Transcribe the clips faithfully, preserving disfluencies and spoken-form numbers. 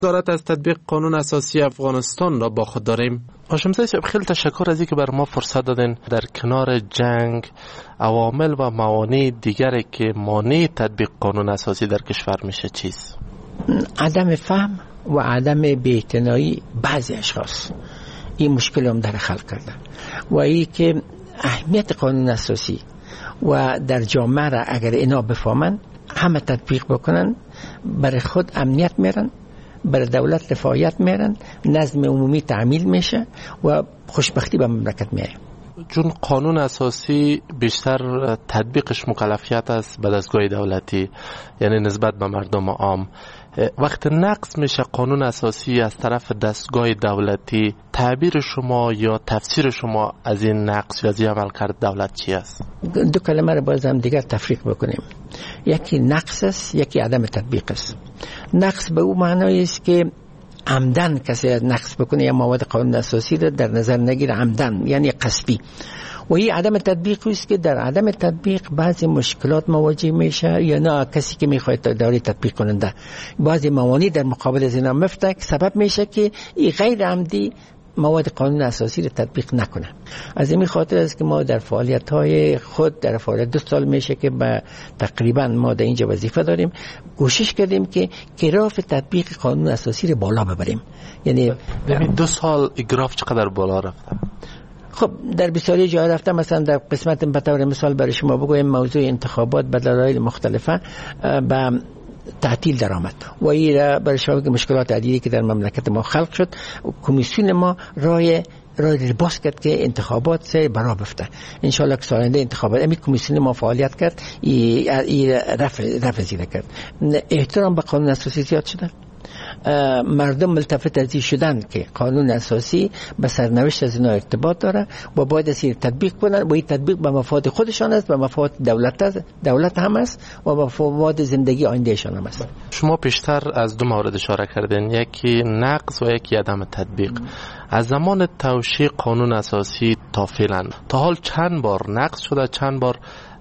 دارد از تطبیق قانون اساسی افغانستان را با خود داریم. هاشم زاده صاحب، خیلی تشکر از اینکه بر ما فرصت دادین. در کنار جنگ، عوامل و موانع دیگری که مانع تطبیق قانون اساسی در کشور میشه چیست؟ عدم فهم و عدم بی‌اعتنایی بعضی اشخاص این مشکل هم در خلق کردن و این که اهمیت قانون اساسی و در جامعه را اگر اینا بفهمن همه تطبیق بکنن، برای خود امنیت میرن، برای دولت رفاهیت میرن، نظم عمومی تعمیل میشه و خوشبختی به مملکت میاره. چون قانون اساسی بیشتر تطبیقش مکلفیت است به دستگاه دولتی، یعنی نسبت به مردم عام. وقت نقض میشه قانون اساسی از طرف دستگاه دولتی، تعبیر شما یا تفسیر شما از این نقض یا از این عملکرد دولت چی است؟ دو کلمه رو باز هم دیگر تفریق بکنیم. یکی نقض است، یکی عدم تطبیق است. نقض به او معنی است که عمدن کسی نقض بکنه یا مواد قانون اساسی رو در نظر نگیره، عمدن یعنی قصدی. و این عدم تطبیق است که در عدم تطبیق بعضی مشکلات مواجه میشه یا نه کسی که میخواد داری تطبیق کننده بعضی موانع در مقابل از اینا مفته که سبب میشه که این غیر عمدی مواد قانون اساسی رو تطبیق نکنه. از این خاطر است که ما در فعالیت های خود در فعالیت دو سال میشه که با تقریبا ما در اینجا وظیفه داریم، کوشش کردیم که گراف تطبیق قانون اساسی رو بالا ببریم. یعنی در دو سال گراف چقدر بالا رفته؟ خب در بسیاری جای رفته. مثلا در قسمت به طور مثال برای شما بگویم موضوع انتخابات به دلایل مختلفه به تعطیل درآمد و این برای شما مشکلات عدیدی که در مملکت ما خلق شد، کمیسیون ما رای رای باز کرد که انتخابات سه برا بفته. ان شاء الله که سالنده انتخابات امی کمیسیون ما فعالیت کرد، این رفع رفع زیر کرد. احترام به قانون اساسی زیاد شده، مردم ملتفت از این شدن که قانون اساسی به سرنوشت از اینا ارتباط داره و باید از این تطبیق کنن و این تطبیق به مفاد خودشان است، به مفاد دولت دولت هم است و به مفاد زندگی آیندهشان هم است. شما پیشتر از دو مورد اشاره کردین، یکی نقض و یکی عدم تطبیق. از زمان توشیح قانون اساسی تا فعلا تا حال چند بار نقض شده، چند بار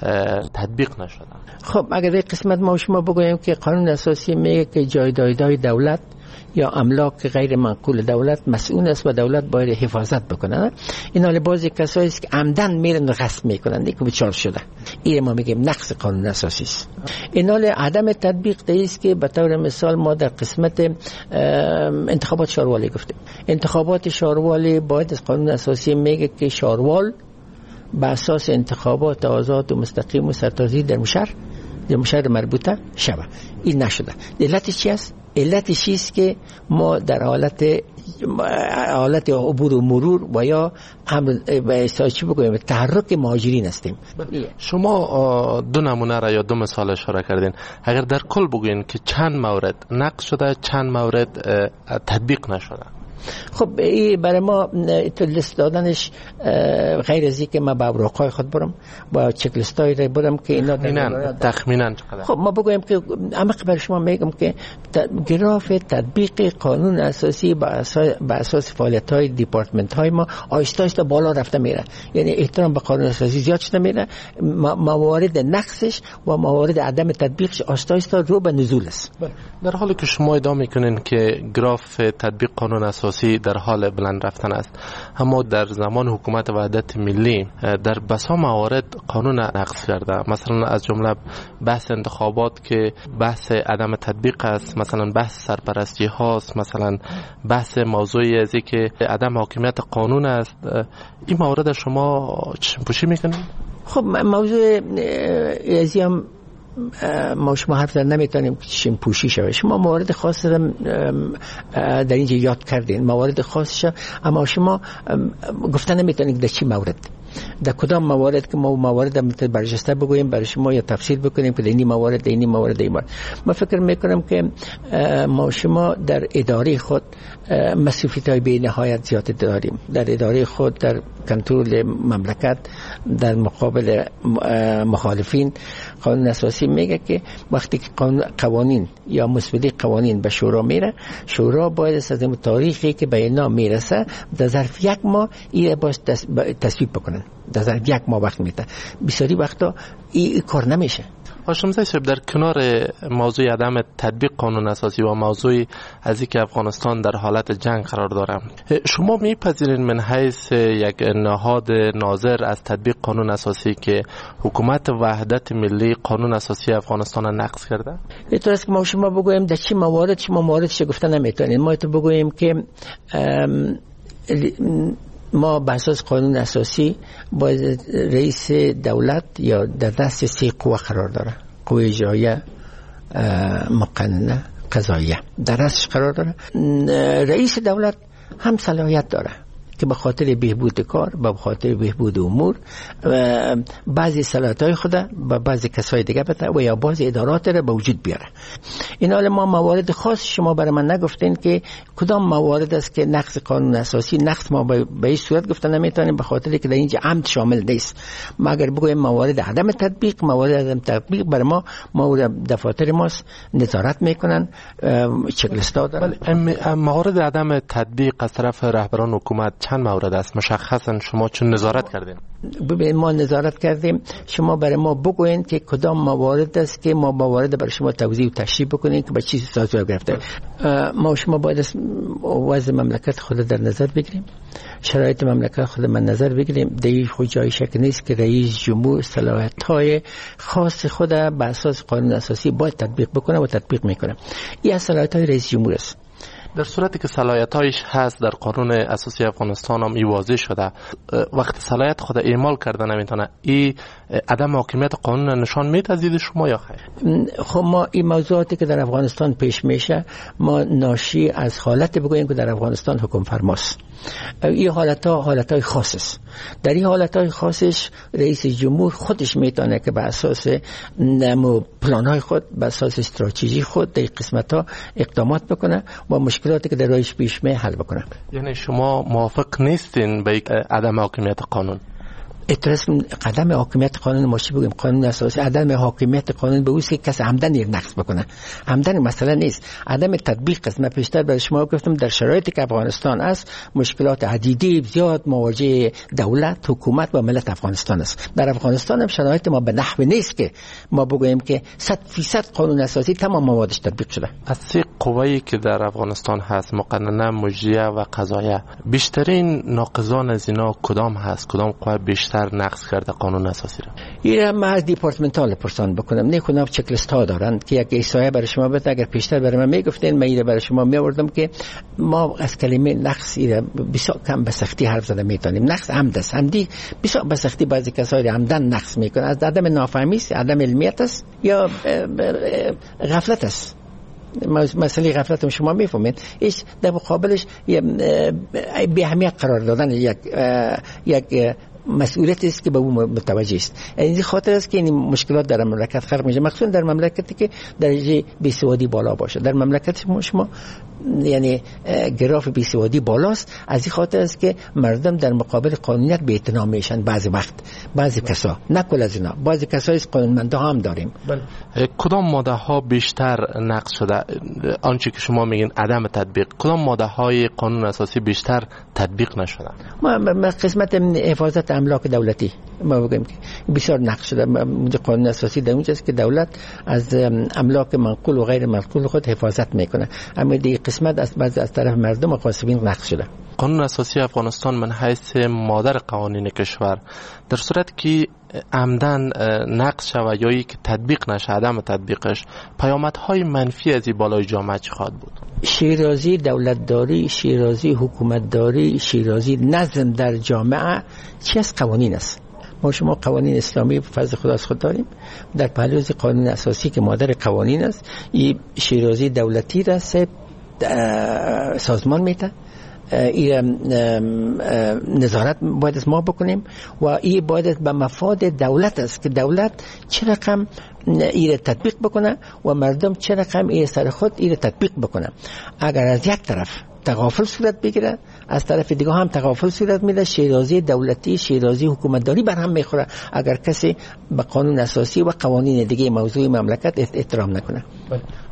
تطبیق نشده؟ خب اگر این قسمت ما شما بگویم که قانون اساسی میگه که جایدادهای دولت یا املاک غیر منقول دولت مسئول است و دولت باید حفاظت بکنه. اینا لبازی کسایی است که عمدن میرن غصب میکنن دیگه بچار شده. این ما میگیم نقض قانون اساسی است. اینا عدم تطبیق است که به طور مثال ما در قسمت انتخابات شاروالی گفتیم. انتخابات شاروالی باید از قانون اساسی میگه که شاروال به اساس انتخابات آزاد و مستقیم و سرتازی در مشهر در مشهر مربوطه شود. این نشده. علتش چی است؟ علتش چیست که ما در حالت حالت عبور و مرور و یا به چی بگویم تحرک مهاجرین هستیم. شما دو نمونه را یا دو مثال اشاره کردین. اگر در کل بگوین که چند مورد نقض شده، چند مورد تطبیق نشده؟ خب این برای ما تو لیست دادنش غیر از این که ما با اوراقای خود برم با چک لیستایی را برم که اینا تخمینا تخمینا چقدر. خب ما بگویم که عمق برای شما میگم که گراف تطبیق قانون اساسی با اساس با اساس فعالیت‌های دیپارتمنت‌های ما آهسته آهسته بالا رفته میره. یعنی احترام به قانون اساسی زیاد شده میره، موارد نقصش و موارد عدم تطبیقش آهسته آهسته رو به نزول است. در حالی که شما ادعا میکنین که گراف تطبیق قانون اساسی در حال بلند رفتن است، اما در زمان حکومت وحدت ملی در بسا موارد قانون نقض کرده. مثلا از جمله بحث انتخابات که بحث عدم تطبیق است، مثلا بحث سرپرستی هاست، مثلا بحث موضوعی از که عدم حاکمیت قانون است. این موارد شما چشم پوشی میکنید؟ خب موضوع ازی هم ما شما حرف در نمیتونیم که چشم پوشی شود. شما موارد خاص را در اینجا یاد کردین، موارد خاصش، اما شما گفتن نمیتونید در چی مورد، در کدام موارد که ما موارد برجسته بگوییم برای شما یا تفصیل بکنیم که اینی موارد اینی موارد این موارد. ما فکر میکنم که ما شما در اداره خود مسئولیت‌های بی نهایت زیاد داریم. در اداره خود در کنترل مملکت در مقابل مخالفین. قانون اساسی میگه که وقتی که قوانین یا مسوده قوانین به شورا میره، شورا باید از اون تاریخی که به اینا میرسه در ظرف یک ماه این باید تصویب بکنن. در ظرف یک ماه وقت میده. بسیاری وقتا این کار نمیشه. هاشمزاده صاحب، در کنار موضوع عدم تطبیق قانون اساسی و موضوع از اینکه افغانستان در حالت جنگ قرار داره، شما میپذیرین من حیث یک نهاد ناظر از تطبیق قانون اساسی که حکومت وحدت ملی قانون اساسی افغانستان را نقض کرده؟ اینطور است که ما شما بگوییم در چی موارد شما مواردش گفته نمیتونیم. ما تو بگوییم که ما به اساس قانون اساسی باید رئیس دولت یا در دست سه قوه قرار داره: قوه اجراییه، مقننه، قضاییه در دستش قرار داره. رئیس دولت هم صلاحیت داره که به خاطر بهبود کار، به خاطر بهبود امور بعضی صلاحیت‌های خود با بعضی کسای دیگه بده و یا بعضی ادارات را به وجود بیاره. این حال ما موارد خاص شما برای من نگفتین که کدام موارد است که نقض قانون اساسی. نقض ما به این صورت گفتن نمیتونیم به خاطر که در اینجا عمد شامل نیست. ما اگر بگویم موارد عدم تطبیق، موارد عدم تطبیق برای ما موارد دفاتر ماست نظارت میکنن، چک لیست دارن. موارد عدم تطبیق از طرف رهبران حکومت چند مورد است مشخصا شما چون نظارت کردین؟ ببین ما نظارت کردیم، شما برای ما بگوین که کدام موارد است که ما موارد برای شما توضیح و تشریح بکنیم که به چی سازمان گرفته. ما شما باید وضع مملکت خود در نظر بگیریم، شرایط مملکت خود من نظر بگیریم. دیگه خود جای شک نیست که رئیس جمهور صلاحیت‌های خاص خود به اساس قانون اساسی باید تطبیق بکنه و تطبیق میکنه. این صلاحیت‌های رئیس جمهور است. در صورتی که صلاحیت‌هایش هست در قانون اساسی افغانستان هم ای واضح شده، وقت صلاحیت خود اعمال کرده نمیتونه، این عدم حاکمیت قانون نشان میده از دید شما یا خیر؟ خب ما این موضوعاتی که در افغانستان پیش میشه ما ناشی از حالت بگوییم که در افغانستان حکم فرماست. این حالت‌ها حالت‌های خاص است. در این حالت‌های خاصش رئیس جمهور خودش میتونه که به اساس نمو پلان‌های خود، به اساس استراتژی خود در قسمت‌ها اقدامات بکنه و مشکلاتی که در راهش پیش می حل بکنه. یعنی شما موافق نیستین به عدم حاکمیت قانون؟ اعتراض قدم حاکمیت قانون ماشی بگیم قانون اساسی عدم حاکمیت قانون به اوست که کسی عمدن نقض بکنه. عمدن مسئله نیست، عدم تطبیق است. من پیشتر برای شما گفتم در شرایطی که افغانستان است مشکلات عدیدی زیاد مواجه دولت، حکومت و ملت افغانستان است. در افغانستان هم شرایط ما به نحو نیست که ما بگوییم که صد فیصد قانون اساسی تمام موادش تطبیق شده. از سه قوه‌ای که در افغانستان هست، مقننه، مجریه و قضاییه، بیشترین ناقضان از اینا کدام هست؟ کدام قوه بیشتر نقض کرده قانون اساسی را؟ این ما از دیپارتمنتال پرسان بکنم. نه کنم چک لیست ها دارن که یک ایسایه برای شما بده. اگر پیشتر برای من میگفتین من اینو برای شما میآوردم که ما از کلمه نقض اینا بسیار کم به سختی حرف زده میتونیم. نقض عمد است. عمدی بسیار به سختی بعضی کسایی عمدن نقض میکنن. از عدم نافهمی است، عدم علمیت است یا غفلت است. مسئله غفلت شما میفهمید. ایش در مقابلش به اهمیت قرار دادن یک یک مسئولیت است که به اون متوجه است. این خاطر است که این مشکلات در مملکت خلق میشه، مخصوصا در مملکتی که درجه بیسوادی بالا باشه. در مملکت شما شما یعنی گراف بیسوادی بالاست. از این خاطر است که مردم در مقابل قانونیت بی‌اعتنا میشن. بعضی وقت بعضی کسا، نه کل از اینا، بعضی کسای قانونمندا هم داریم. بله. کدام ماده ها بیشتر نقض شده؟ آنچه که شما میگین عدم تطبیق، کدام ماده های قانون اساسی بیشتر تطبیق نشده؟ ما قسمت حفاظت املاک دولتی ما بگیم که بسیار نقض شده. قانون اساسی در اونجاست که دولت از املاک منقول و غیر منقول خود حفاظت میکنه، اما دیگه قسمت از بعض از طرف مردم و غاصبین نقض شده. قانون اساسی افغانستان من حیث مادر قوانین کشور در صورت که عمدن نقض شود یا یک تطبیق نشه، عدم تطبیقش، پیامدهای منفی از این بالای جامعه چی خواهد بود؟ شیرازی دولتداری، شیرازی حکومتداری، شیرازی نظم در جامعه چی از قوانین است. ما شما قوانین اسلامی فضل خدا از خود داریم، در پهلوز قانون اساسی که مادر قوانین است این شیرازی دولتی را سه سازمان میده. این نظارت باید ما بکنیم و این باید به مفاد دولت است که دولت چه رقم این تطبیق بکنه و مردم چه رقم این سر خود این تطبیق بکنه. اگر از یک طرف تغافل صورت بگیره، از طرف دیگه هم تغافل صورت میده. شیرازی دولتی، شیرازی حکومتداری بر هم میخوره اگر کسی به قانون اساسی و قوانین دیگه موضوع مملکت احترام نکنه.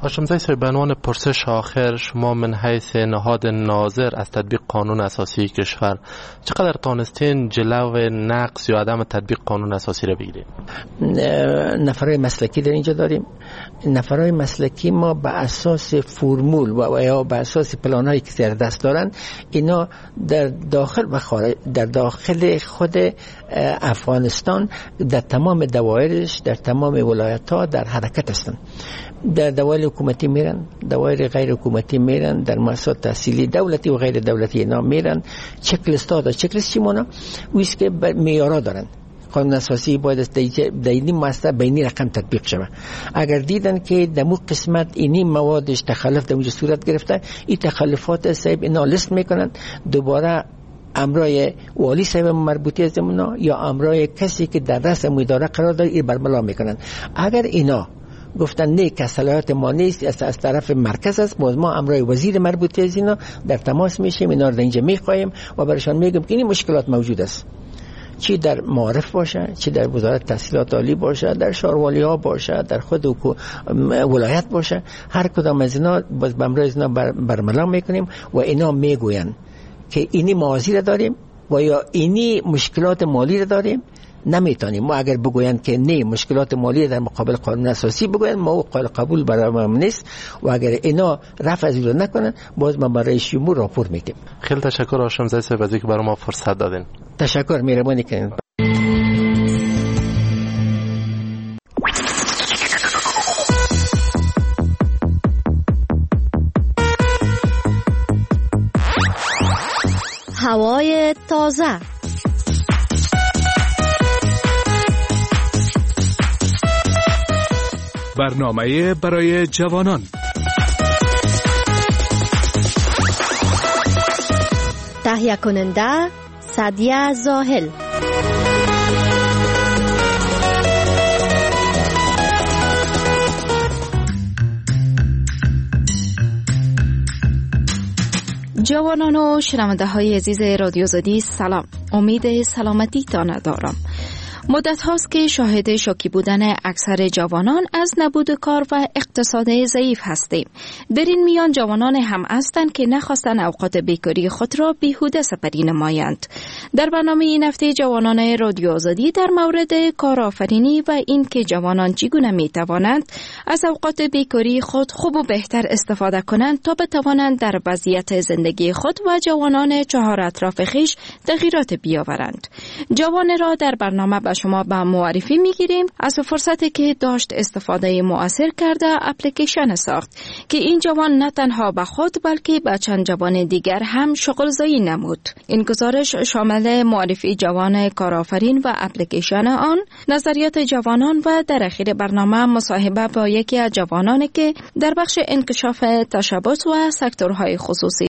هاشمزاده صاحب، به عنوان پرسش آخر، شما من حیث نهاد ناظر از تطبیق قانون اساسی کشور چقدر تانستین جلو نقض یا عدم تطبیق قانون اساسی را بگیرید؟ نفرای مسلکی در اینجا داریم. نفرای مسلکی ما به اساس فرمول و یا به اساس پلان‌هایی که در دست دارن، اینا در داخل و خارج، در داخل خود افغانستان در تمام دوایرش، در تمام ولایت‌ها در حرکت هستند. در دوائر حکومتی میرن، دوائر غیر حکومتی میرن، در مؤسسات تحصیلی دولتی و غیر دولتی اینا میرن. چک لیست ها، چک لیست چی مونه؟ ویست که معیارها دارن. قانون اساسی باید از دینی مؤسسه بینی رقم تطبیق شود. اگر دیدن که در مو قسمت اینی موادش تخلف در اونجا صورت گرفته، این تخلفات صاحب اینا لیست میکنن، دوباره امرای والی صاحب مربوطی از زمونا یا امرای کسی که در رأس اداره قرار داره این برملا میکنن. اگر اینا گفتن نه که صلاحیت ما نیست، از طرف مرکز است، باز ما امرای وزیر مربوطه از اینا در تماس میشیم، اینا رو اینجا میخوایم و برایشان میگم که این مشکلات موجود است، چی در معارف باشه، چی در وزارت تحصیلات عالی باشه، در شاروالی ها باشه، در خود ولایت باشه، هر کدام از اینا باز به امرای اینا بر برملا میکنیم و اینا میگوین که اینی موازی داریم و یا اینی مشکلات مالی را داریم. نمیتونیم ما اگر بگویند که نه مشکلات مالی در مقابل قانون اساسی بگویند، ما قابل قبول برای ما نیست و اگر اینا رفع از این نکنن، باز ما برای شما راپور میدیم. خیلی تشکر هاشمزاده صاحب از اینکه برای ما فرصت دادین. تشکر، مهربانی کردین. هوای تازه، برنامه برای جوانان. تهیه کننده سعدیه زاهل. جوانان و شنونده های عزیز رادیو زدی، سلام. امید سلامتی تان دارم. مدت هاست که شاهد شوکی بودن اکثر جوانان از نبود کار و اقتصاد ضعیف هستیم. در این میان جوانان هم هستند که نخواستن اوقات بیکاری خود را بیهوده سپری نمایند. در برنامه این هفته جوانان رادیو آزادی در مورد کارآفرینی و این که جوانان چگونه می توانند از اوقات بیکاری خود خوب و بهتر استفاده کنند تا بتوانند در وضعیت زندگی خود و جوانان چهار اطراف خویش تغییرات بیاورند. جوان را در برنامه به شما به معرفی میگیریم. از فرصتی که داشت استفاده مؤثر کرده اپلیکیشن ساخت که این جوان نه تنها به خود بلکه به چند جوان دیگر هم شغل زایی نمود. این گزارش شامل معرفی جوان کارآفرین و اپلیکیشن آن، نظریات جوانان و در اخیر برنامه مصاحبه با یکی از جوانانی که در بخش انکشاف تشبث و سکتورهای خصوصی